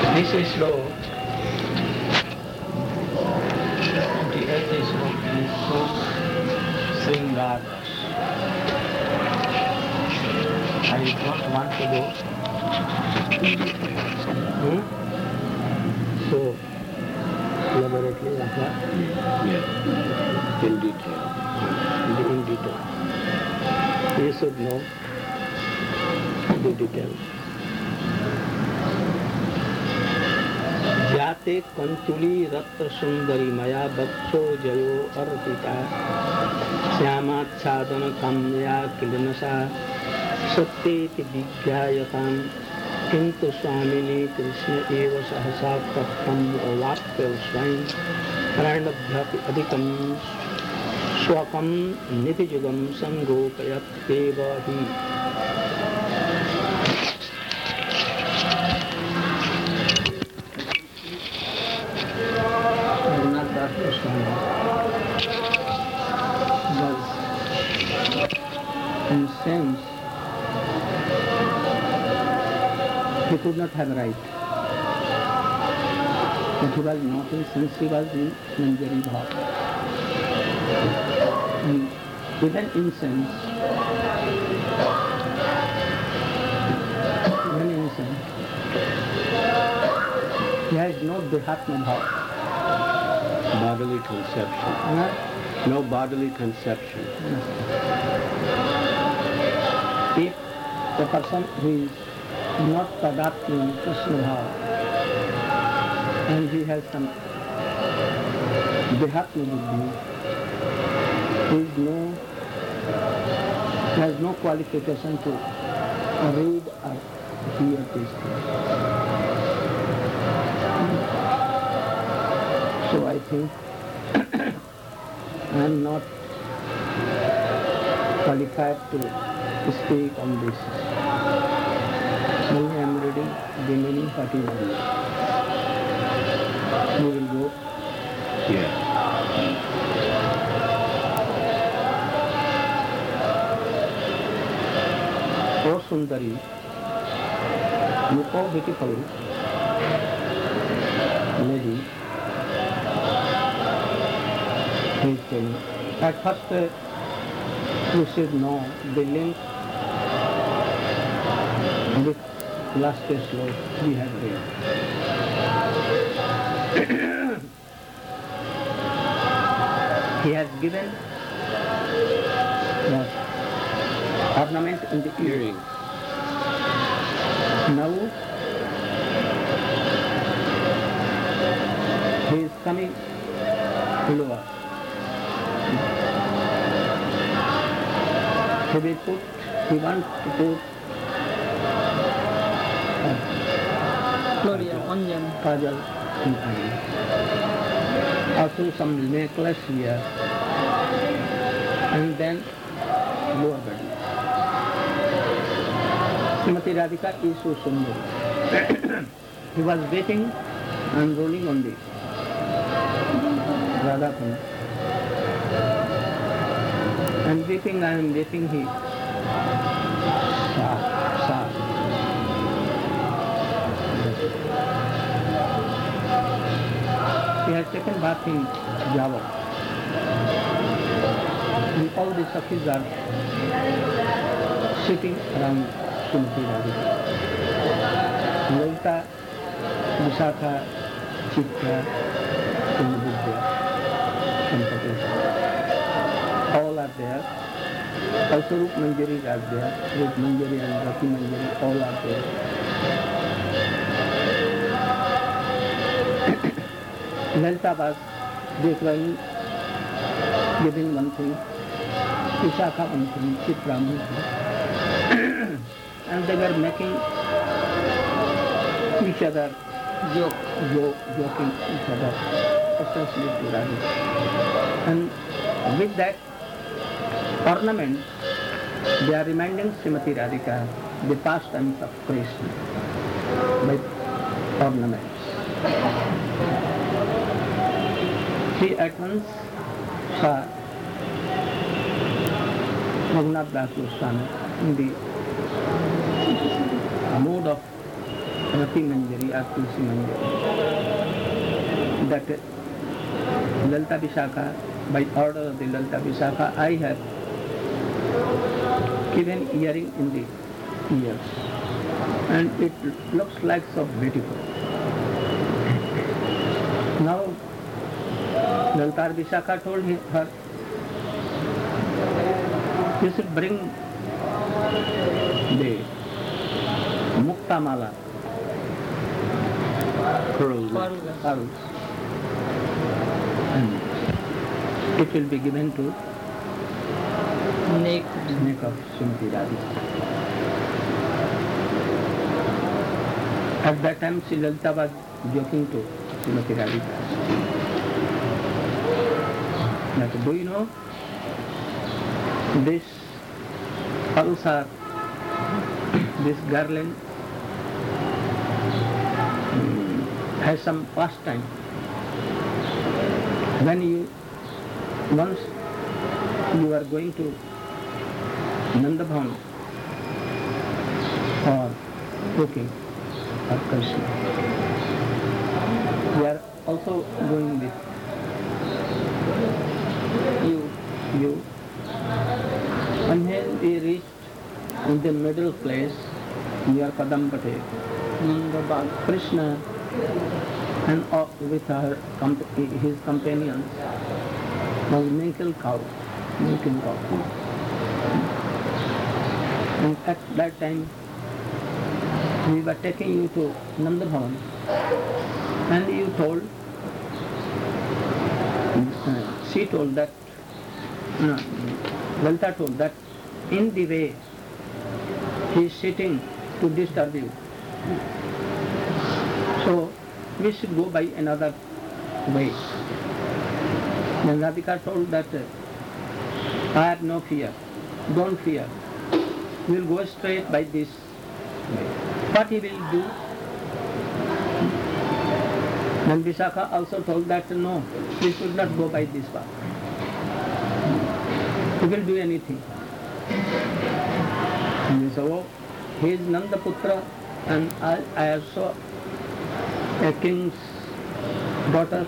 This is slow. The earth is so Sringar. I don't want to go. So, elaborately, Yeah, in detail. In detail. You should know the details. जाते कंचुली रत्न सुंदरी मया बक्षो जयो अर्पिता श्यामाच्छादन काम्या किलनसा सत्येति विज्ञायताम् किंतु स्वामिनी कृष्ण एव सहसा तत्त्वम् अवाप्य स्वयं प्रणभ्यपि अधिकं स्वकं निधिजुगं संगोपयत् एव हि Raghunath Goswami was incensed. He could not have right. But he was not incensed, he was in Manjari Bhav. And even incense, he has no Dehatma Bhav. Bodily conception. No bodily conception. If the person who is not Tadatma Krishna Bhav and he has some Dehatma Buddhi, he has no qualification to read or hear these things. So I think I am not qualified to speak on this. Only I am reading the meaning what is meant. You will go? Yeah. Oh Sundari, you are beautiful lady. He is telling. At first you should know the link with last slope we have read. He has given ornament in the earring. Now he is coming lower. He wants to put Gloria, onion. kajal in eye. Also some necklace here and then lower body. Srimati Radhika is so sundari. He was waiting and rolling on the Radha Kund. And waiting and waiting he saw. He has taken bath in Java. And all the Sakhis are sitting around Srimati Radhika. Lalita, Visakha, Chitra, Kundabudya, Sampatesa. All are there. Also Rup Manjari are there. Rup Manjari and Rati Manjari all are there. Lalita was declaring, giving one thing, Visakha one thing, Chitra one thing. And they were making each other joking each other, especially to Radha. And with that ornament, they are reminding Srimati Radhika the pastimes of Krishna by ornaments. She at once saw Raghunath Das Goswami in the mood of Rati Manjari or Tulsi Manjari. That Lalita Vishakha, by order of the Lalita Vishakha, I have given earring in the ears. And it looks like so beautiful. Now, Lalita Vishakha told her, you should bring the Mukta Mala, Pearls. pearls, and it will be given to neck of Srimati Radhika. At that time, Sri Lalita was joking to Srimati Radhika. That, do you know, this pearls are, this garland has some pastime. When once you are going to Nandabhavan or cooking or Krishna, we are also going with you. And when we reached in the middle place near Kadampate, Krishna and with his companions was milking cow. And at that time we were taking you to Nandabhavan, and you told, she told that, no, Lalita told that in the way he is sitting to disturb you. So we should go by another way. Then Radhika told that, I have no fear, don't fear. We will go straight by this way. What he will do? Then Vishakha also told that, no, we should not go by this path. He will do anything. And so he is Nandaputra, and I also a king's daughter.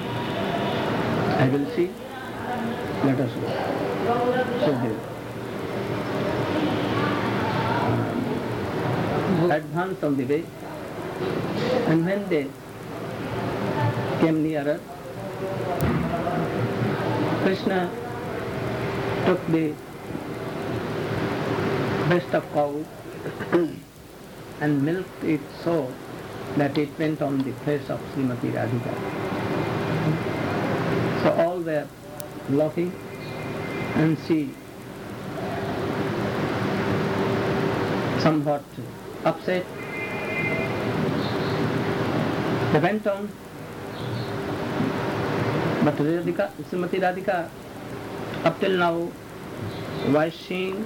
I will see. Let us go. So they advanced on the way, and when they came nearer, Krishna took the breast of cow and milked it so that it went on the face of Srimati Radhika. So all were laughing, and she somewhat upset. They went on, but Srimati Radhika up till now was seeing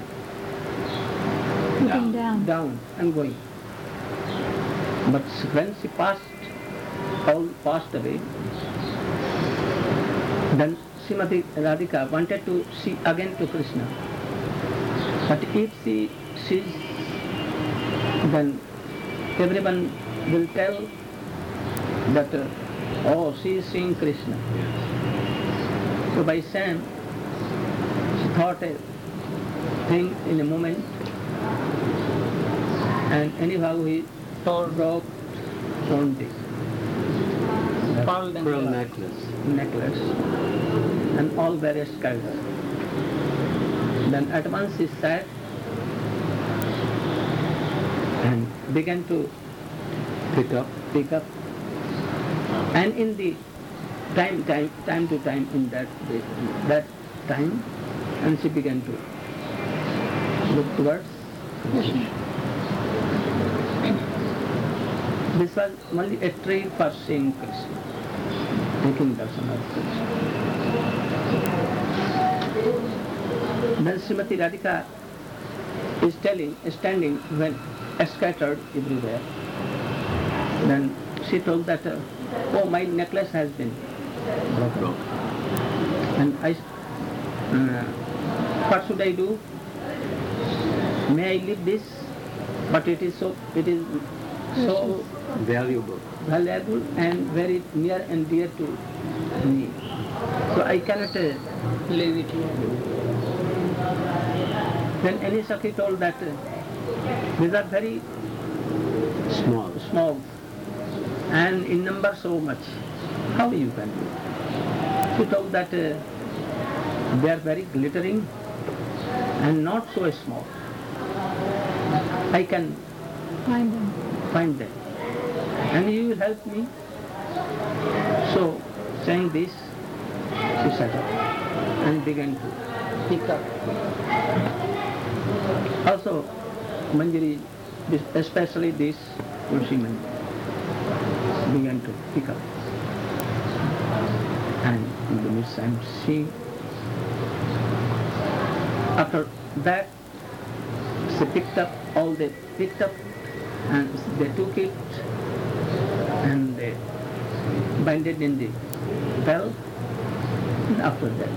down and going. But when she all passed away, then Srimati Radhika wanted to see again to Krishna. But if she sees, then everyone will tell that, oh, she is seeing Krishna. So by shame, she thought a thing in a moment, and anyhow he broke this pearl necklace, and all were scattered. Then at once he sat and began to pick up, and in the time to time in that time, and she began to look towards Krishna. This was only a tree for seeing Krishna, taking darshan of Krishna. Then Srimati Radhika is standing when scattered everywhere. Then she told that, oh, my necklace has been broken. And what should I do? May I leave this? But it is so Valuable. valuable and very near and dear to me. So I cannot leave it here. Then any Sakhi told that these are very Small. and in number so much. How you can do? She told that they are very glittering and not so small. I can find them. And you will help me. So, saying this, she sat up and began to pick up. Also, Manjari, especially this Tulsi Manjari, began to pick up. And in the midst, I'm seeing. After that, she picked up all they picked up, and they took it and they bind it in the bell. And after that,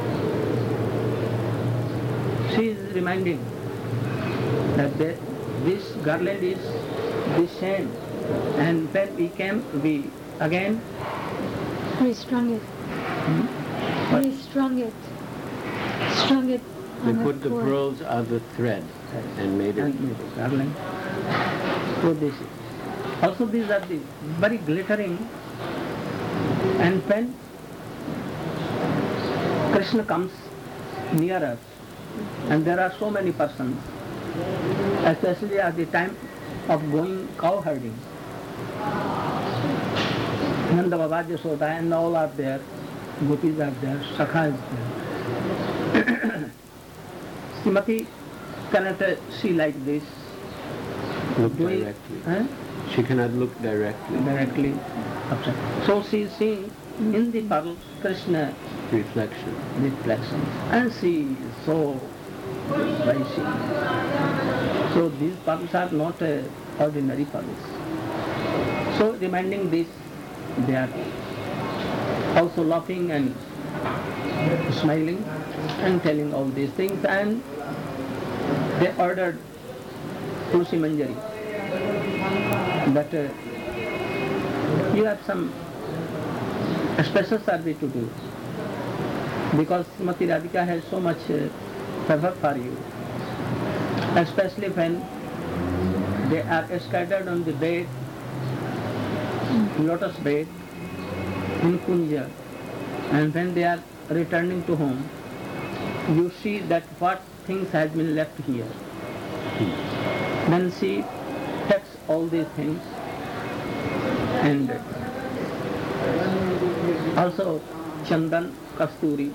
she is reminding that this garland is the same, and when we came, we again restrung it. Restrung it. Strung it. They on her put the cord. pearls on the thread and made it. and made a garland. So this is. Also these are the very glittering, and when Krishna comes near us, and there are so many persons, especially at the time of going cow herding. Nanda Baba, Yashoda, and all are there, gopis are there, Sakha is there. Srimati cannot see like this. Look doing- directly. Huh? She cannot look directly. Directly upside. So she is seeing in the pearl Krishna Reflection. reflection, and she is so rising. So these pearls are not ordinary pearls. So reminding this, they are also laughing and smiling and telling all these things, and they ordered Tulsi Manjari that you have some special service to do, because Srimati Radhika has so much favor for you, especially when they are scattered on the bed, lotus bed in Kunja, and when they are returning to home, you see that what things has been left here. Then she takes all these things and also Chandan, Kasturi,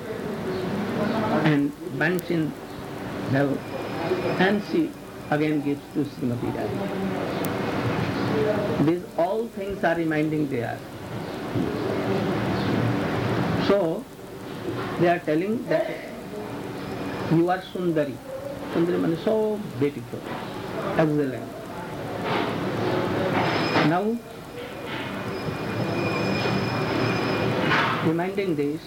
and binds in hell, and she again gives to Srimati Radhika. These all things are reminding they are. So, they are telling that you are Sundari. Sundari means so beautiful, excellent. Now, reminding this,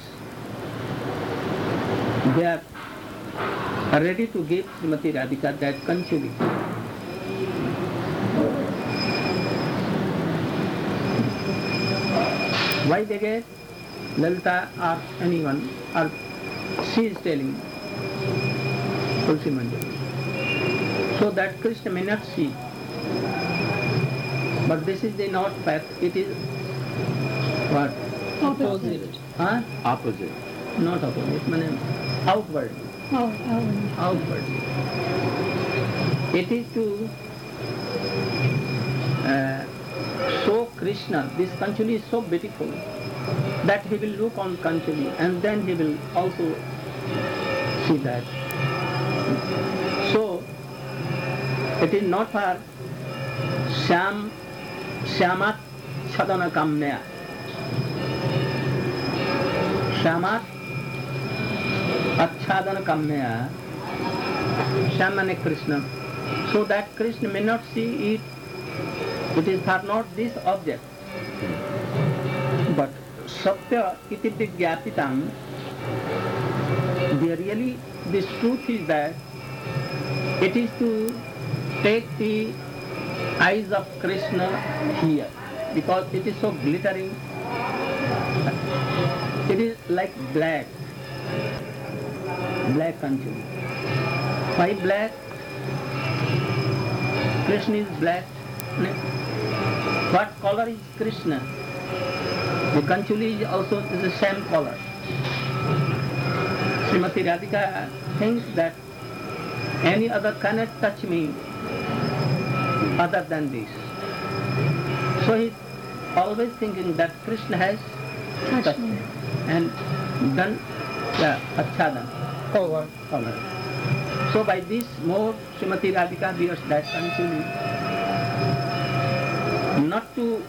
they are ready to give Srimati Radhika that Kanchuli. Why they get Lalita or anyone, or she is telling Tulsi Manjari, so that Krishna may not see. But this is the not fact, it is what? Opposite. Huh? Opposite. Not opposite, means outward. Oh, Outward. It is to show Krishna, this Kanchuli is so beautiful, that he will look on Kanchuli and then he will also see that. So, it is not for Shyamat Chadana Kamnaya. Shyamat Achadana Kamnaya. Shyam means Krishna. So that Krishna may not see it. It is for not this object. But Satya iti Vigyapitam, this truth is that it is to take the eyes of Krishna here, because it is so glittering. It is like black Kanchuli. Why black? Krishna is black. What color is Krishna? The Kanchuli is also the same color. Srimati Radhika thinks that any other cannot touch me other than this. So he's always thinking that Krishna has touched me and done achhadan, cover. So by this mode Srimati Radhika wears that Kanchuli, not to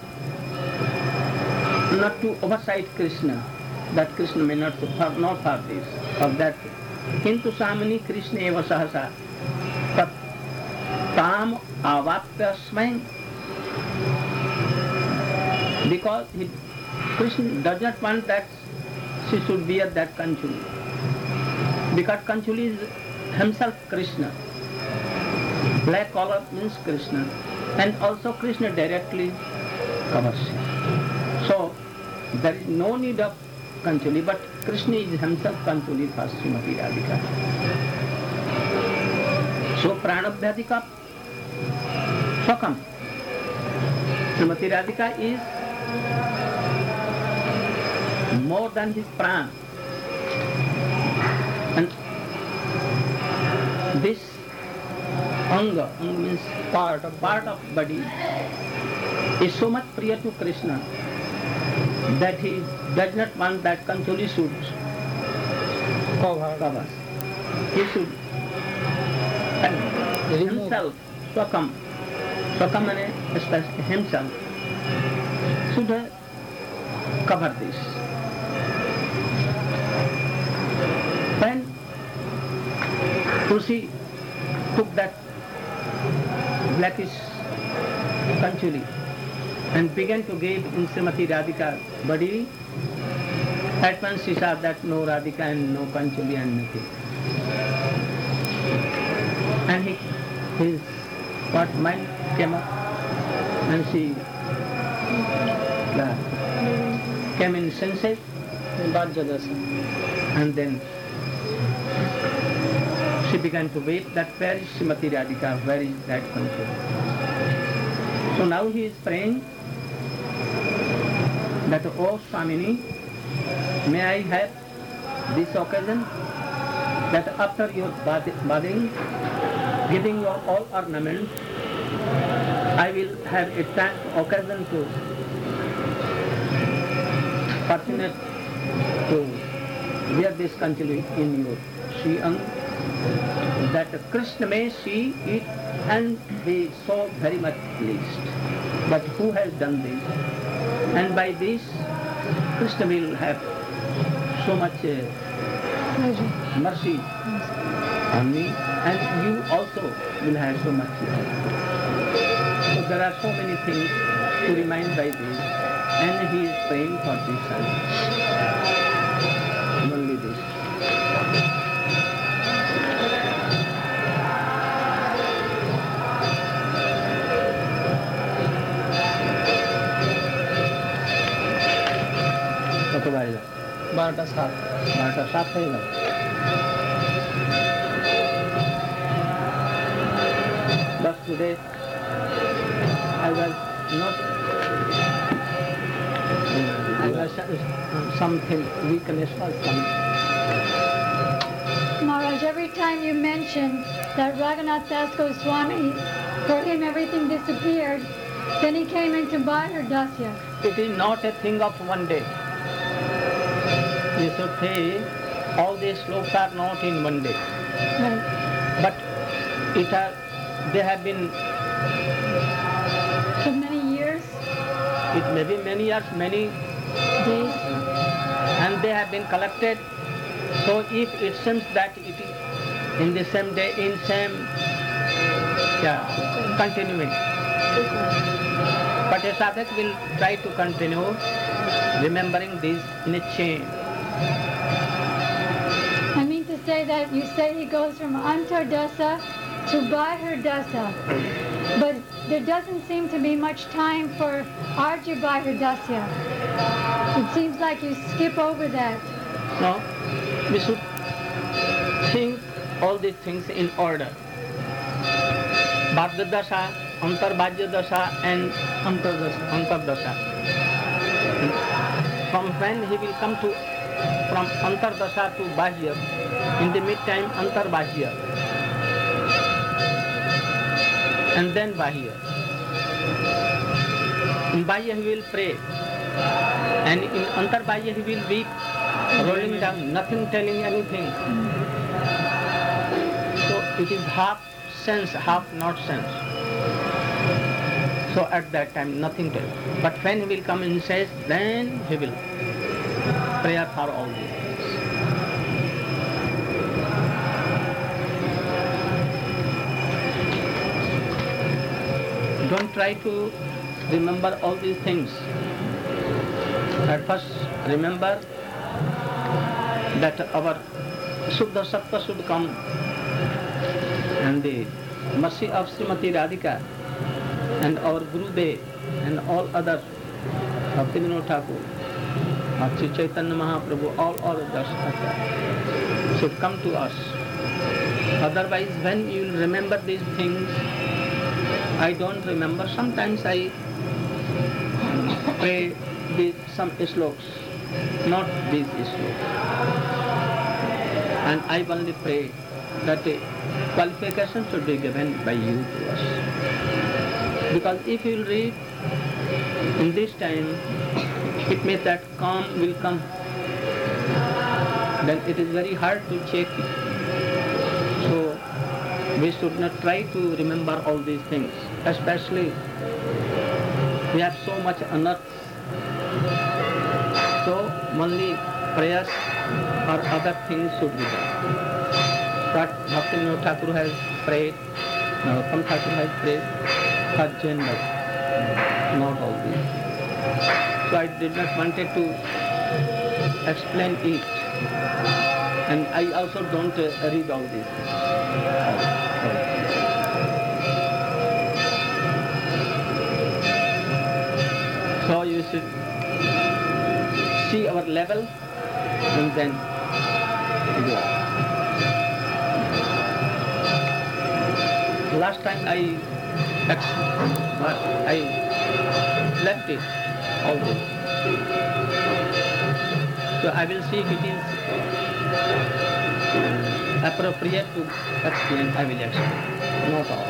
oversight Krishna, that Krishna may not for this or that. Kintu samani Krishna eva sahasa tat tam avapyasmai, because Krishna does not want that she should wear that Kanchuli, because Kanchuli is himself Krishna. Black color means Krishna, and also Krishna directly covers him. So there is no need of Kanchuli, but Krishna is himself Kanchuli for Srimati Radhika. So Pranabhyadika Swakam. Srimati Radhika is more than his pran. And this anga means part of body, is so much priya to Krishna that he does not want that Kanchuli should cover. He should himself, Swakam especially himself, should cover this. When Tulsi took that blackish Kanchuli and began to give in Srimati Radhika body, at once she saw that no Radhika and no Kanchuli and nothing. And his mind came up, and she came in senses, and then she began to weep that where is Srimati Radhika, where is that Kanchuli? So now he is praying that, O Swamini, may I have this occasion that after your bathing, giving your all ornaments, I will have a occasion to fortunate to wear this Kanchuli in your Sri-Ang, that Krishna may see it and be so very much pleased. But who has done this? And by this, Krishna will have so much mercy on me, and you also will have so much love. So there are so many things to remind by this, and he is praying for this son. Only this. कब आएगा? 12:07 है। But today I was something weakness or something. Maharaj, every time you mention that Raghunath Das Goswami, for him everything disappeared, then he came into Bahir Dasya. It is not a thing of one day. You should say all these slokas are not in one day. Right. But they have been, For many years, it may be many years, many days. And they have been collected. So if it seems that it is in the same day, in same, continuing. But a sadhak will try to continue remembering this in a chain. I mean to say that you say he goes from Antardasa to Bahir Dasa. But there doesn't seem to be much time for Arja Bahradasya. It seems like you skip over that. No, we should think all these things in order. Bhadra Dasha, Antarbhajya Dasha and Antardasha. From when he will come to, from Antardasha to Bhajya, in the mid-time Antarbhajya, and then Bhajya. In Bhajya he will pray, and in Antarbhajya he will be rolling down, nothing telling anything. So it is half sense, half not sense. So at that time nothing tells. But when he will come in sense, then he will pray for all these things. Don't try to remember all these things. At first remember that our Suddha Sattva should come, and the mercy of Srimati Radhika and our Gurudev and all others, Bhakti Vinod Thakur, Sri Chaitanya Mahaprabhu, all others should come to us. Otherwise, when you will remember these things, I don't remember. Sometimes I pray with some slokas, not these slokas. And I only pray that a qualification should be given by you to us. Because if you will read in this time, it means that calm will come. Then it is very hard to check it. So we should not try to remember all these things. Especially we have so much unearthed. So only prayers or other things should be done. But Bhakti Vinod Thakur has prayed, Narottam Thakur has prayed for gender, not all these. So I did not wanted to explain it. And I also don't read all these things. So you should see our level and then go. Last time I left it, all this. So I will see if it is appropriate to explain, I will explain, not all.